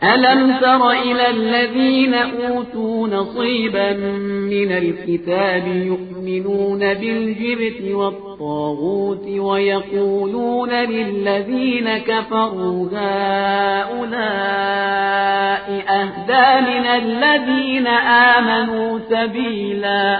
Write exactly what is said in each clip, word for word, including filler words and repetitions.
ألم تر إلى الذين أوتوا نصيبا من الكتاب يؤمنون بالجبت والطاغوت ويقولون للذين كفروا هؤلاء أهدى من الذين آمنوا سبيلا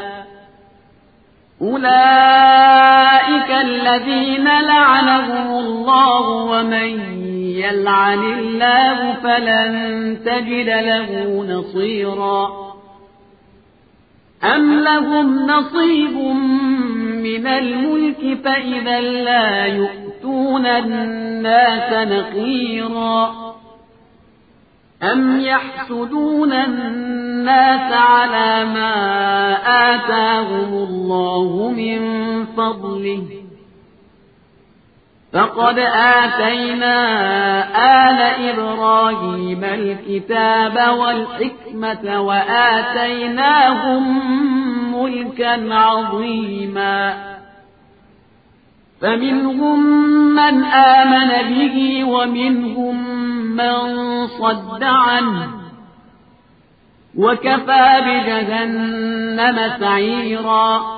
أولئك الذين لعنهم الله ومن يلعن الله فلن تجد له نصيرا أم لهم نصيب من الملك فإذا لا يؤتون الناس نقيرا أم يحسدون الناس على ما آتاهم الله من فضله فقد آتينا آل إبراهيم الكتاب والحكمة وآتيناهم ملكا عظيما فمنهم من آمن به ومنهم من صد عنه وكفى بجهنم سعيرا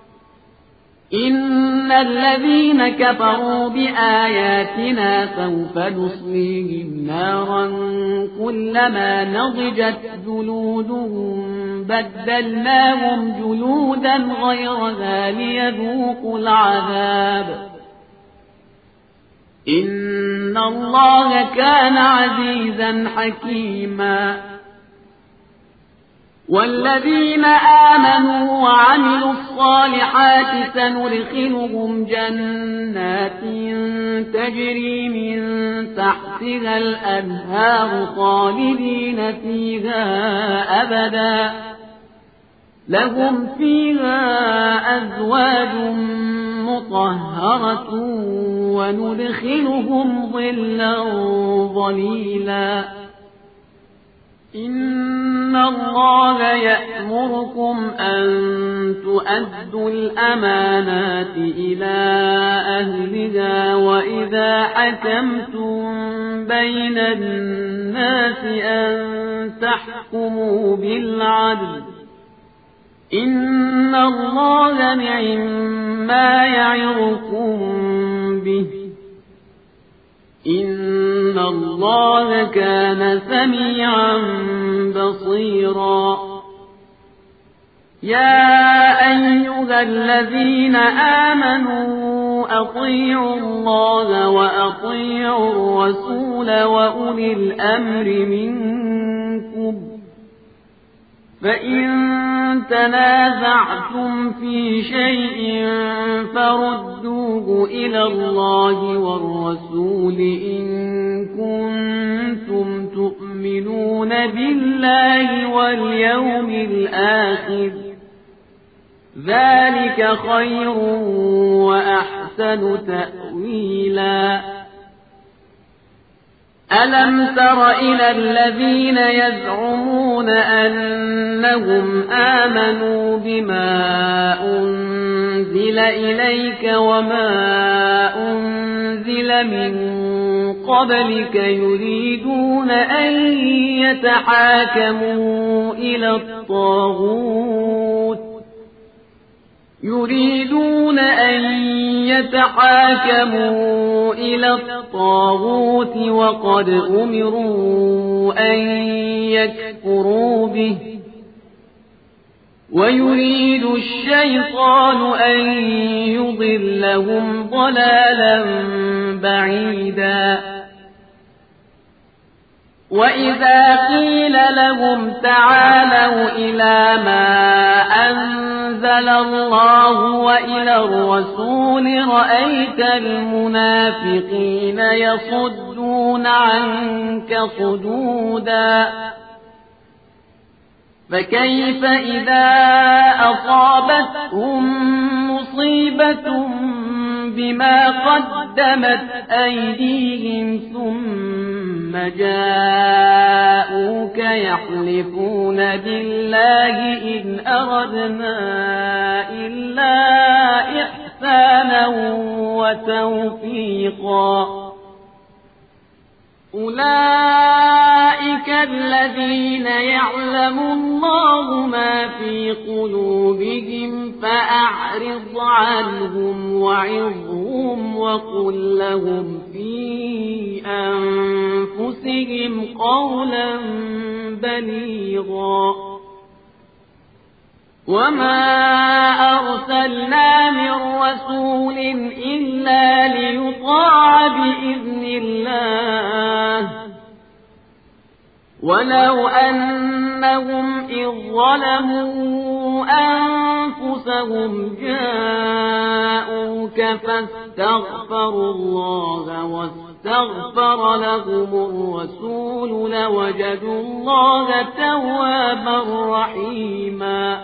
إن الذين كفروا بآياتنا سوف نصليهم نارا كلما نضجت جلودهم بدلناهم جلودا غيرها ليذوقوا العذاب إن الله كان عزيزا حكيما والذين آمنوا وعملوا الصالحات سندخلهم جنات تجري من تحتها الأنهار خالدين فيها أبدا لهم فيها أزواج مطهرة وندخلهم ظلا ظليلا إن الله يأمركم أن تؤدوا الأمانات إلى أهلها وإذا حكمتم بين الناس أن تحكموا بالعدل إن الله نعما يعظكم به إن الله كان سميعا بصيرا يا أيها الذين آمنوا أطيعوا الله وأطيعوا الرسول وأولي الأمر منكم فإن تنازعتم في شيء فردوه إلى الله والرسول إن كنتم تؤمنون بالله واليوم الآخر ذلك خير وأحسن تأويلا ألم تر إلى الذين يزعمون أنهم آمنوا بما أنزل إليك وما أنزل من قبلك يريدون أن يتحاكموا إلى الطاغوت يريدون أن يتحاكموا إلى الطاغوت وقد أمروا أن يكفروا به ويريد الشيطان أن يضلهم ضلالا بعيدا وإذا قيل لهم تعالوا إلى ما أنزل الله وإلى الرسول رأيت المنافقين يصدون عنك صدودا فكيف إذا أصابتهم مصيبة بما قدمت أيديهم ثم جاءوك يحلفون بالله إن أردنا إلا إحسانا وتوفيقا أولئك الذين يعلم الله ما في قلوبهم فأعرض عنهم وعظهم وقل لهم في أنفسهم قولا بليغا وما أرسلنا من رسول إلا ليطاع بإذن الله ولو أنهم إذ ظلموا أنفسهم جاءوك فاستغفروا الله واستغفر لهم الرسول لوجدوا الله توابا رحيما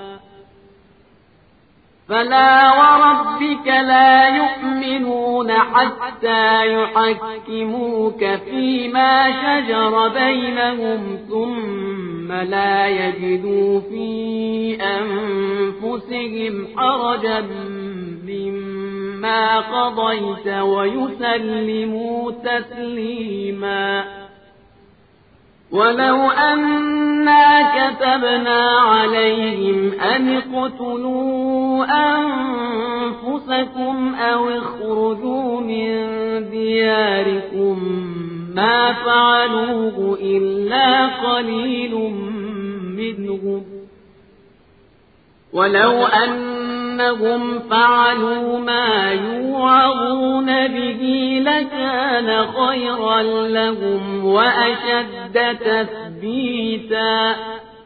فلا وربك لا يؤمنون حتى يحكموك فيما شجر بينهم ثم لا يجدوا في أنفسهم حرجا مما قضيت ويسلموا تسليما ولو أنا كتبنا عليهم أن اقتلوا أنفسكم أو اخرجوا من دياركم ما فعلوه إلا قليل منهم ولو أنهم فعلوا ما يوعظون به لكان خيرا لهم وأشد تثبيتا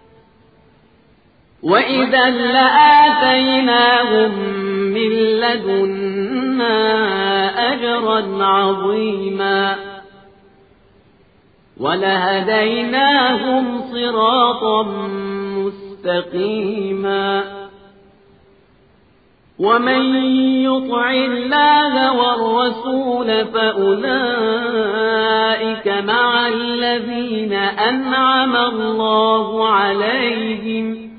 وإذا لآتيناهم من لدنا أجرا عظيما ولهديناهم صراطا مستقيما ومن يطع الله والرسول فأولئك مع الذين أنعم الله عليهم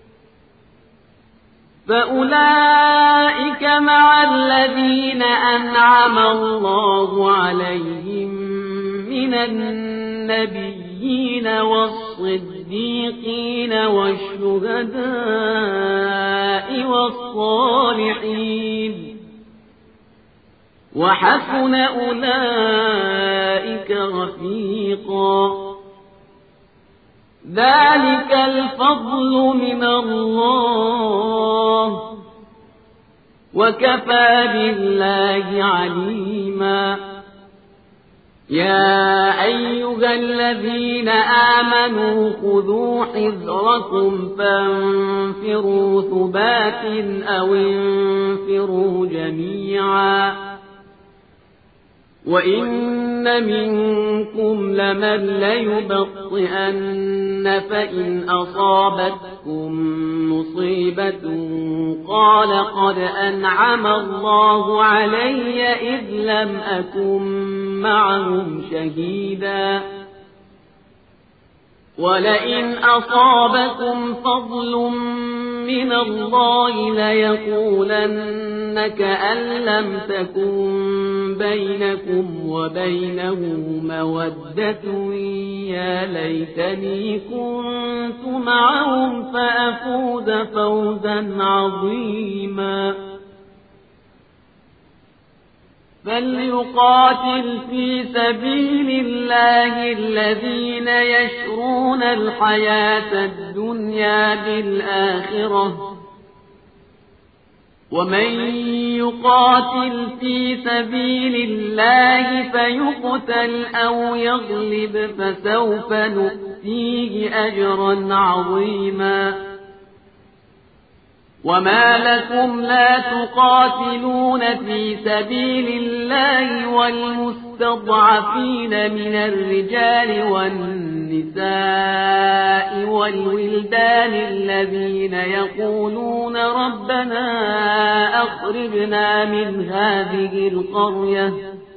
فأولئك مع الذين أنعم الله عليهم من النبيين والصديقين والشهداء والصالحين وحسن أولئك رفيقا ذلك الفضل من الله وكفى بالله عليما يا أيها الذين آمنوا خذوا حذركم فانفروا ثبات أو انفروا جميعا وإن منكم لمن ليبطئن فإن أصابتكم مصيبة قال قد أنعم الله علي إذ لم أكن معهم شهيدا ولئن أصابكم فضل من الله ليقولن كأن لم تكن بينكم وبينه مودة يا ليتني كنت معهم فأفوز فوزا عظيما فليقاتل في سبيل الله الذين يشرون الحياة الدنيا بالآخرة ومن يقاتل في سبيل الله فيقتل أو يغلب فسوف نؤتيه أجرا عظيما وما لكم لا تقاتلون في سبيل الله والمستضعفين من الرجال والنساء والولدان الذين يقولون ربنا أخرجنا من هذه القرية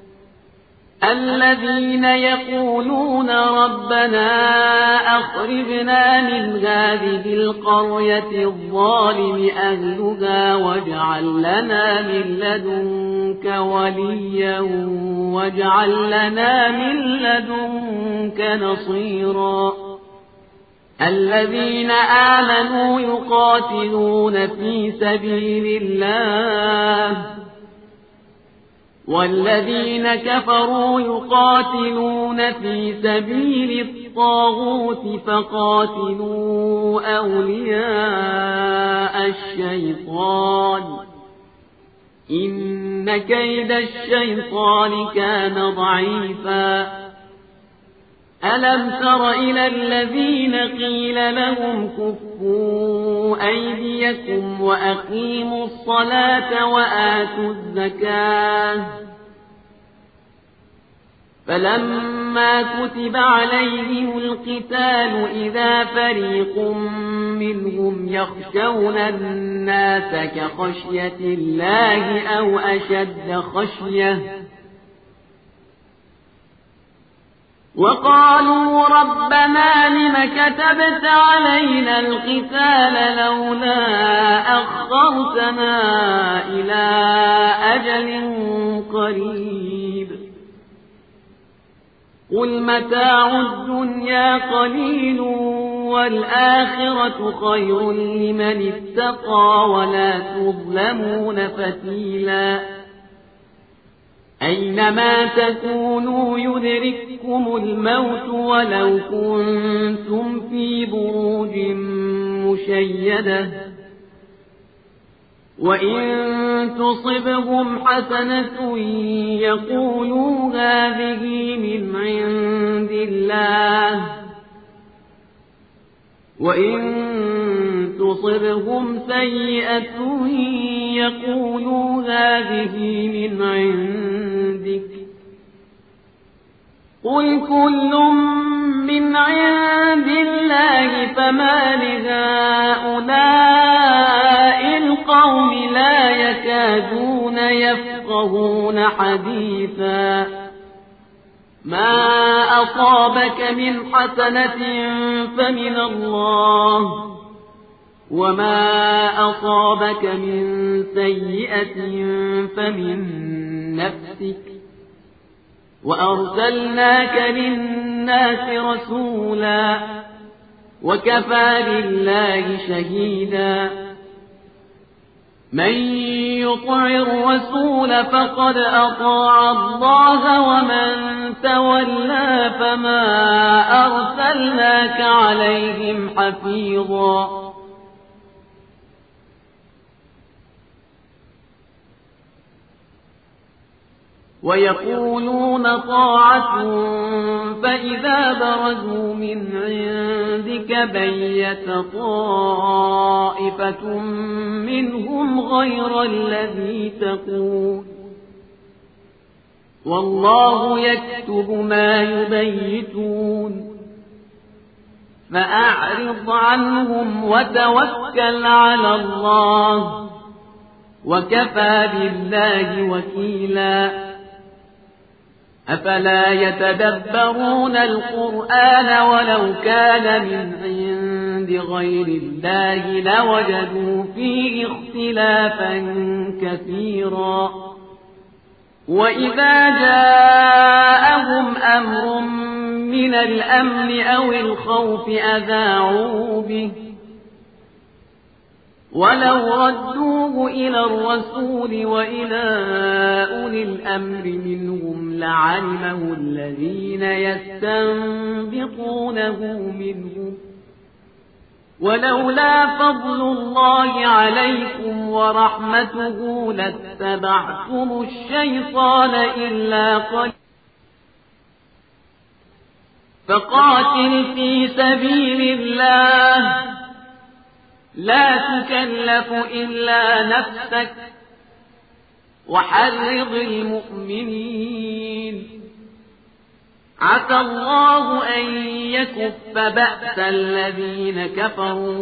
الذين يقولون ربنا أخرجنا من هذه القرية الظالم أهلها واجعل لنا من لدنك وليا واجعل لنا من لدنك نصيرا الذين آمنوا يقاتلون في سبيل الله والذين كفروا يقاتلون في سبيل الطاغوت فقاتلوا أولياء الشيطان إن كيد الشيطان كان ضعيفا ألم تر إلى الذين قيل لهم كفوا أيديكم وأقيموا الصلاة وآتوا الزكاة فلما كتب عليهم القتال إذا فريق منهم يخشون الناس كخشية الله أو أشد خشية وقالوا ربنا لم كتبت علينا القتال لولا أخرتنا إلى أجل قريب قل متاع الدنيا قليل والآخرة خير لمن اتقى ولا تظلمون فتيلا أينما تكونوا يدرككم الموت ولو كنتم في بروج مشيدة وإن تصبهم حسنة يقولوا هذه من عند الله وإن تصبهم سيئة يقولوا هذه من عندك قل كل من عند الله فما لهؤلاء القوم لا يكادون يفقهون حديثا ما أصابك من حسنة فمن الله وما أصابك من سيئة فمن نفسك وأرسلناك للناس رسولا وكفى بالله شهيدا من يطع الرسول فقد أطاع الله ومن تولى فما أرسلناك عليهم حفيظا ويقولون طاعة فإذا برزوا من عندك بيت طائفة منهم غير الذي تقول والله يكتب ما يبيتون فأعرض عنهم وتوكل على الله وكفى بالله وكيلا أفلا يتدبرون القرآن ولو كان من عند غير الله لوجدوا فيه اختلافا كثيرا وإذا جاءهم أمر من الأمن أو الخوف أذاعوا به ولو ردوه إلى الرسول وإلى أولي الأمر منهم لعلمه الذين يستنبطونه منهم ولولا فضل الله عليكم ورحمته لاتبعتم الشيطان إلا قليلا فقاتل في سبيل الله لا تكلف إلا نفسك وحرض المؤمنين عسى الله أن يكف بأس الذين كفروا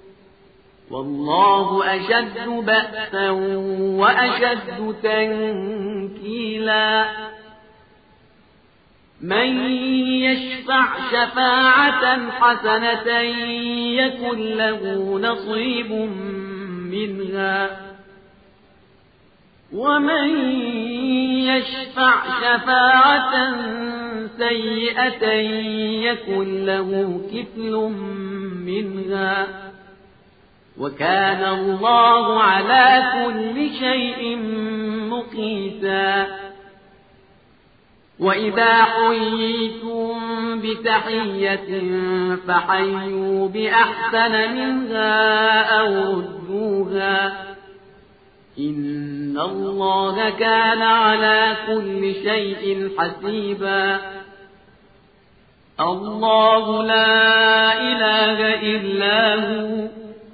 والله أشد بأسا وأشد تنكيلا من يشفع شفاعة حسنة يكن له نصيب منها ومن يشفع شفاعة سيئة يكن له كفل منها وكان الله على كل شيء مقيتا وإذا حييتم بتحية فحيوا بأحسن منها أو ردوها إن الله كان على كل شيء حسيبا الله لا إله إلا هو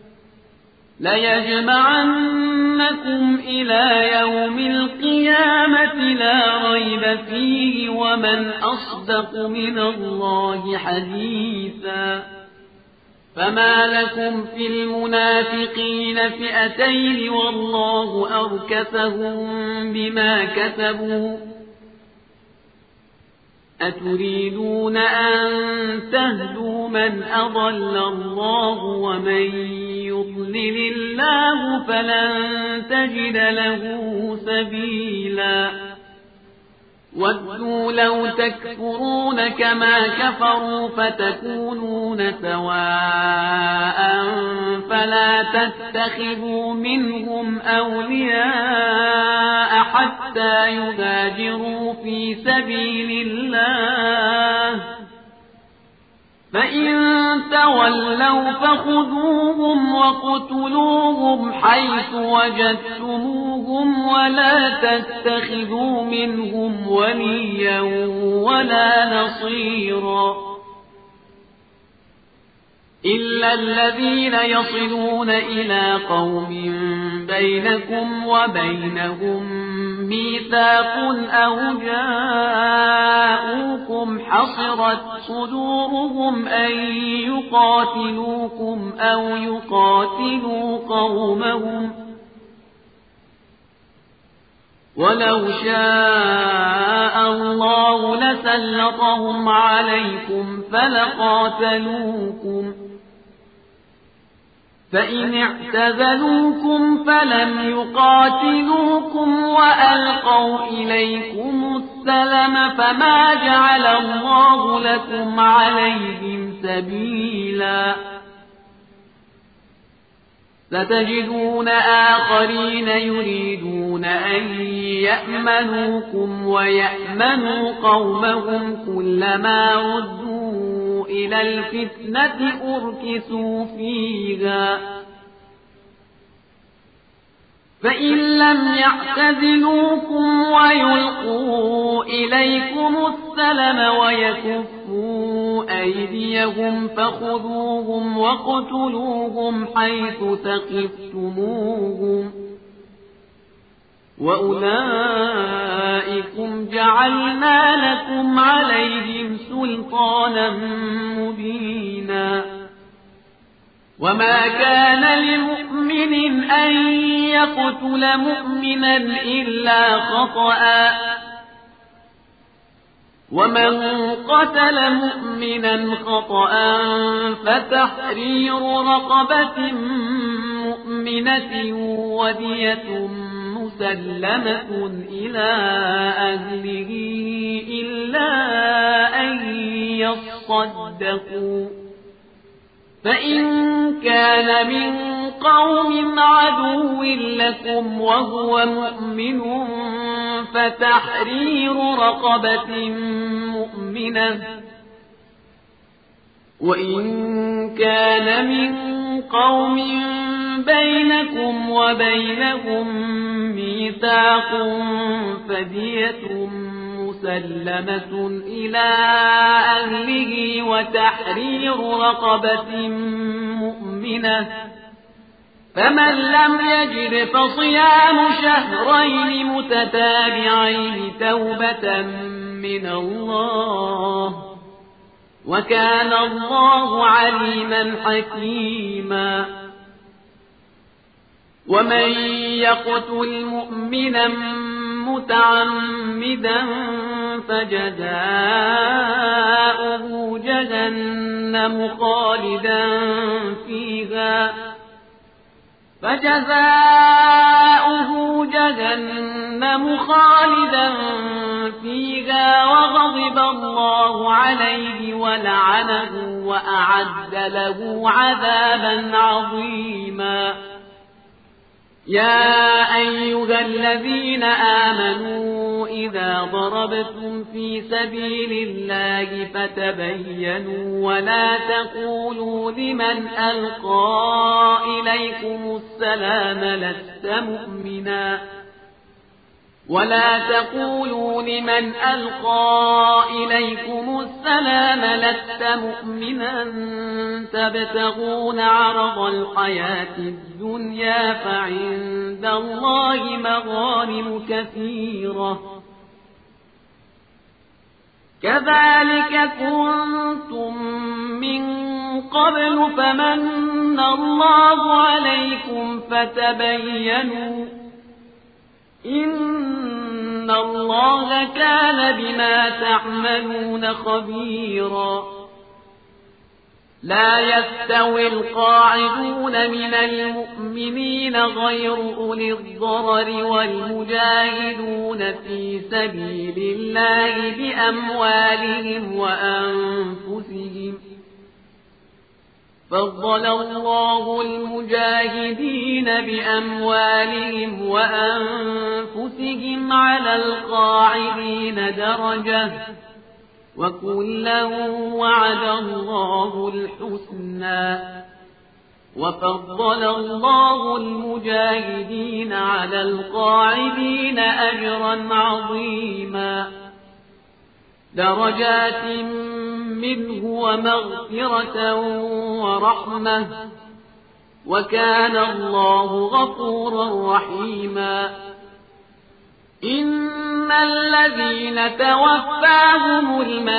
ليجمعنكم إلى يوم القيامة لا ريب فيه ومن أصدق من الله حديثا فما لكم في المنافقين فئتين والله أركسهم بما كسبوا أتريدون أن تهدوا من أضل الله ومن يضلل الله فلن تجد له سبيلا ودوا لو تكفرون كما كفروا فتكونون سواء فلا تتخذوا منهم أولياء حتى يهاجروا في سبيل الله فإن تولوا فخذوهم وقتلوهم حيث وجدتموهم ولا تتخذوا منهم وليا ولا نصيرا إلا الذين يصلون إلى قوم بينكم وبينهم ميثاق أو جاءوكم حصرت صدورهم أن يقاتلوكم أو يقاتلوا قومهم ولو شاء الله لسلطهم عليكم فلقاتلوكم فإن اعتزلوكم فلم يقاتلوكم وألقوا إليكم السلم فما جعل الله لكم عليهم سبيلا ستجدون آخرين يريدون أن يأمنوكم ويأمنوا قومهم كلما ردوا إلى الفتنة أركسوا فيها فإن لم يعتزلوكم ويلقوا إليكم السلم ويكفوا أيديهم فخذوهم وقتلوهم حيث ثقفتموهم وأولئكم جعلنا لكم عليهم سلطانا مبينا وما كان لمؤمن أن يقتل مؤمنا إلا خطأ ومن قتل مؤمنا خطأ فتحرير رقبة مؤمنة ودية مسلمة إلى أهله إلا أن يصدقوا فإن كان من قوم عدو لكم وهو مؤمن فتحرير رقبة مؤمنة وإن كان من قوم بينكم وبينهم ميثاق فدية مسلمة إلى أهله وتحرير رقبة مؤمنة فمن لم يجد فصيام شهرين متتابعين توبة من الله وكان الله عليما حكيما ومن يقتل مؤمنا متعمدا فجزاؤه جهنم خالدا فيها فجزاؤه جهنم خالدا فيها وغضب الله عليه ولعنه وأعد له عذابا عظيما. يا أيها الذين آمنوا إذا ضربتم في سبيل الله فتبينوا ولا تقولوا لمن ألقى إليكم السلام لست مؤمنا ولا تقولوا لمن ألقى إليكم السلام لست مؤمنا تبتغون عرض الحياة الدنيا فعند الله مغانم كثيرة كذلك كنتم من قبل فمن الله عليكم فتبينوا إن الله كان بما تعملون خبيرا. لا يستوي القاعدون من المؤمنين غير أولي الضرر والمجاهدون في سبيل الله بأموالهم وأنفسهم فضل الله المجاهدين بأموالهم وأنفسهم على القاعدين درجة وكلا وعد الله الحسنى وفضل الله المجاهدين على القاعدين أجرا عظيما درجات منه ومغفرة ورحمة وكان الله غفورا رحيما. إن الذين توفاهم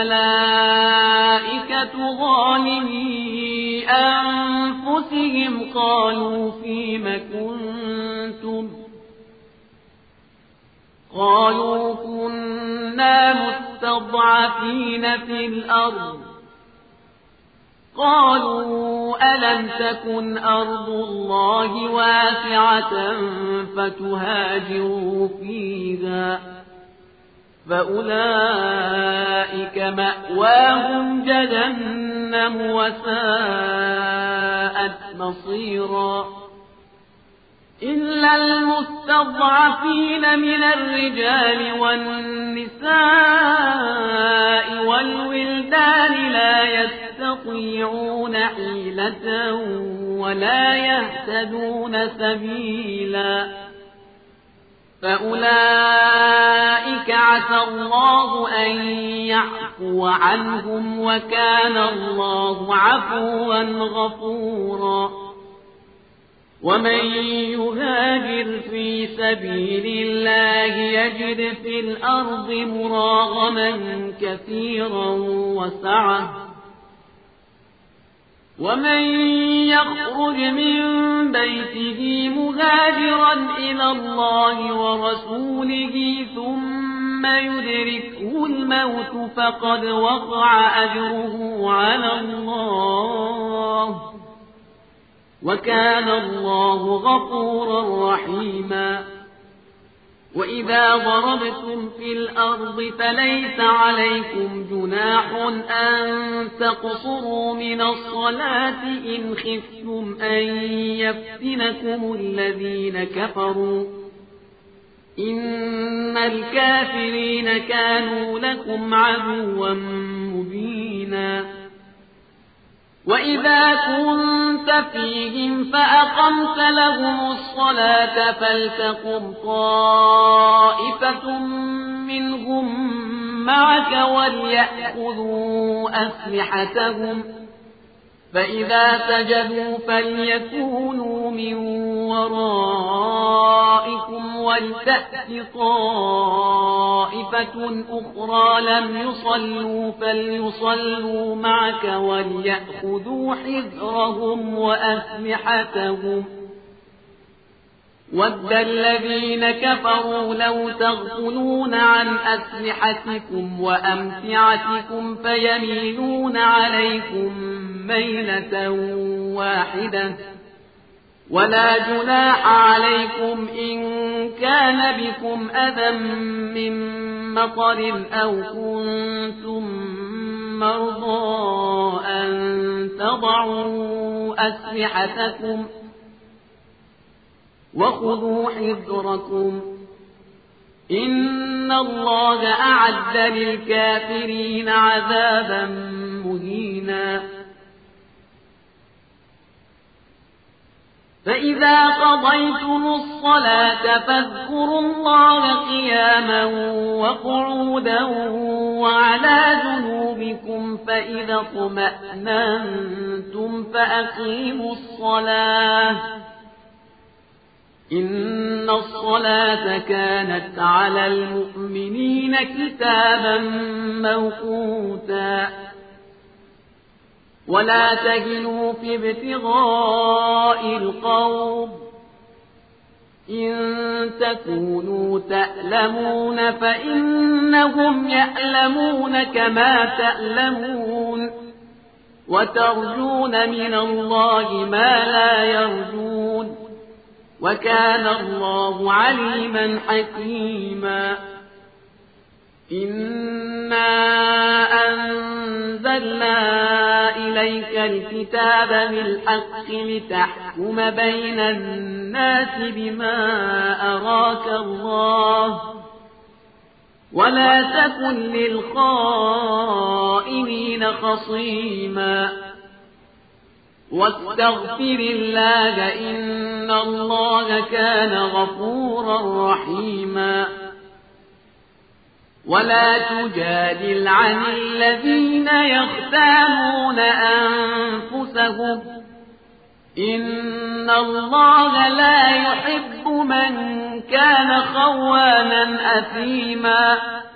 الملائكة ظالمي أنفسهم قالوا فيم كنتم قالوا كنا مستضعفين في الأرض قالوا ألم تكن أرض الله واسعة فتهاجروا فيها فأولئك مأواهم جهنم وساءت مصيرا. إلا المستضعفين من الرجال والنساء والولدان لا يستطيعون حيلة ولا يهتدون سبيلا فأولئك عسى الله أن يعفو عنهم وكان الله عفوا غفورا. ومن يهاجر في سبيل الله يجد في الأرض مراغما كثيرا وسعة ومن يخرج من بيته مهاجرا إلى الله ورسوله ثم يدركه الموت فقد وقع أجره على الله وكان الله غفورا رحيما. وإذا ضربتم في الأرض فليس عليكم جناح أن تقصروا من الصلاة إن خفتم أن يفتنكم الذين كفروا إن الكافرين كانوا لكم عدوا مبينا. وإذا كنت فيهم فأقمت لهم الصلاة فلتقم طائفة منهم معك وليأخذوا أسلحتهم فإذا سجدوا فليكونوا من ورائكم ولتأت طائفة أخرى لم يصلوا فليصلوا معك وليأخذوا حذرهم وأسلحتهم ود الذين كفروا لو تغفلون عن أسلحتكم وأمتعتكم فيميلون عليكم ميلة واحدة ولا جناح عليكم إن كان بكم أذى من مطر أو كنتم مرضى أن تضعوا أسلحتكم وخذوا حذركم إن الله أعد للكافرين عذابا مهينا فإذا قضيتم الصلاة فاذكروا الله قياما وقعودا وعلى جنوبكم فإذا اطمأننتم فأقيموا الصلاة إن الصلاة كانت على المؤمنين كتابا موقوتا ولا تهنوا في ابتغاء القوم إن تكونوا تألمون فإنهم يألمون كما تألمون وترجون من الله ما لا يرجون وكان الله عليما حكيما إنا أنزلنا إليك الكتاب بالحق لتحكم بين الناس بما أراك الله ولا تكن للخائنين خصيما واستغفر الله إن الله كان غفورا رحيما ولا تجادل عن الذين يختانون أنفسهم إن الله لا يحب من كان خوانا أثيما